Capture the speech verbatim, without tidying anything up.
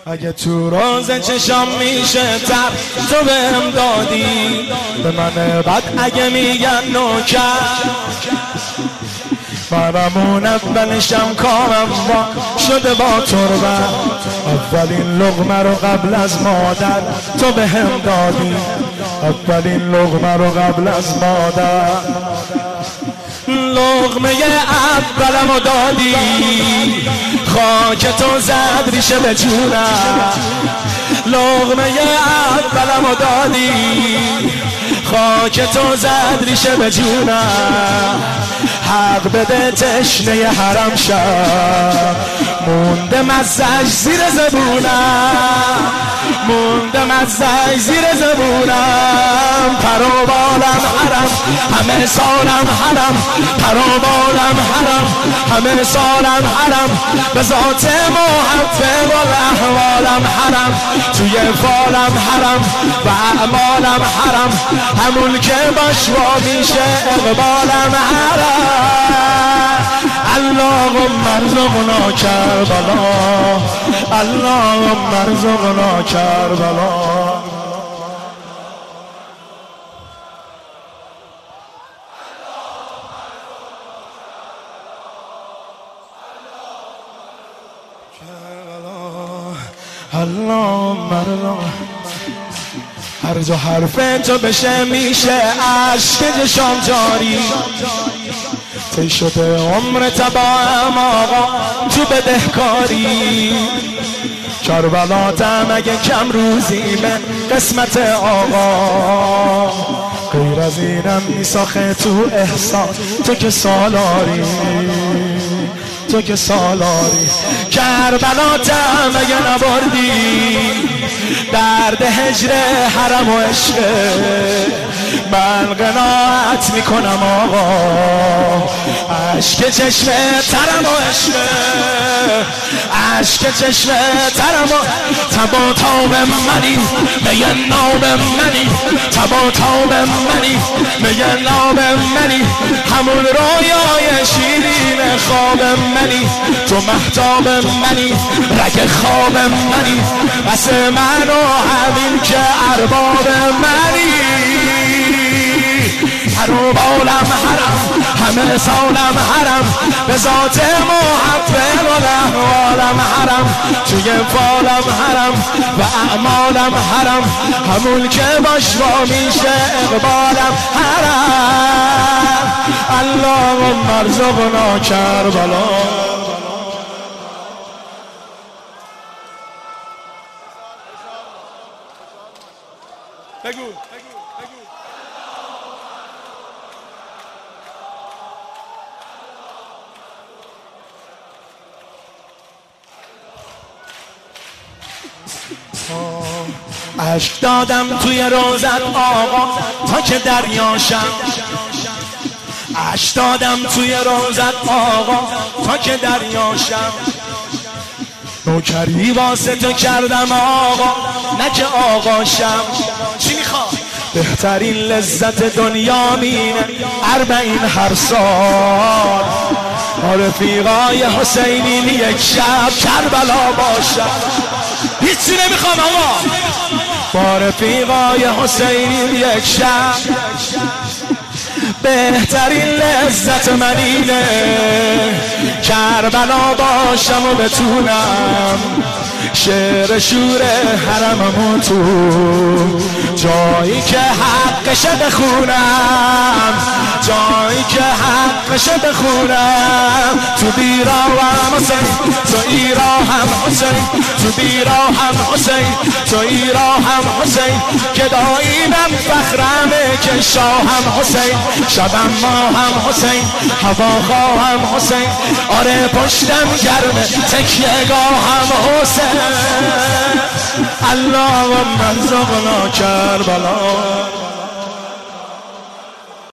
اگه تو روز چشام میشه تر تو بهم دادی، به من بعد اگه میگن نوکر منمون اولشم کارم با شده با تربت. اولین لقمه رو قبل از مادر تو بهم دادی، اولین لقمه رو قبل از مادر. لقمه اولم رو دادی، خاک تو زد ریشه به جونم. لقمه اولم رو دادی، خاک تو زد ریشه به جونم. حق بده تشنه حرم شد، مونده مزج زیر زبونم، مونده مزج زیر زبونم. پروبالم حرم همه سالم حرم، پروبالم حرم همه سالم حرم. به ذات محفظ و احوالم حرم، توی فالم حرم و اعمالم حرم. همون که باش وا میشه اقبالم حرم. اللهم ارزقنا کربلا، اللهم ارزقنا کربلا. اللهم ارزقنا. هر جا حرف تو بشه میشه عشق چشام جاری. تی شده عمر تباهم آقا تو بدهکاری. کربلاتم اگه کم روزیمه قسمت آقا، غیر از اینم میساخه تو احسان. تو که سالاری، تو که سالاری. کربلاتم اگه نبردی درد هجر حرم و عشقه، من قناعت میکنم آقا. عشق چشم ترم و عشقه، عشق چشم ترم و تبا تاب منی، میه ناب منی، تبا تاب منی، میه ناب منی. همون رویای شیرین خواب منی، تو محتاب منی، رگ خواب منی. بس من و همین که ارباب منی. پروبالم حرم همه سالم حرم، به ذات محفظ و احوالم حرم. توی فالم حرم و اعمالم حرم، همون که باش وا میشه اقبالم حرم. اللهم ارزقنا کربلا. بگو بگو بگو. عشق دادم توی روزت آقا تا که دریاشم، عشق دادم توی روزت آقا تا که دریاشم. نوکری واسه تو کردم آقا نه که آقاشم. چی میخواد؟ بهترین لذت دنیا مینه اربعین هر سال. رفیقای حسینی یک شب کربلا باشم. هیچی نمیخوام آقا. با رفیقای حسینی یک شب بهترین لذت من اینه کربلا باشم و بتونم شعر شور حرممو تو جایی که حقشه بخونم، جایی که حقشه بخونم. تو بیرا هم حسین، تو ایرا هم حسین، تو بیرا هم حسین، تو ایرا هم حسین. که داییمم فخرمه که شاهم حسین، شبم ما هم حسین، هوا خواهم حسین. آره پشتم گرمه تکیه گاهم حسین. اللهم ارزقنا کربلا.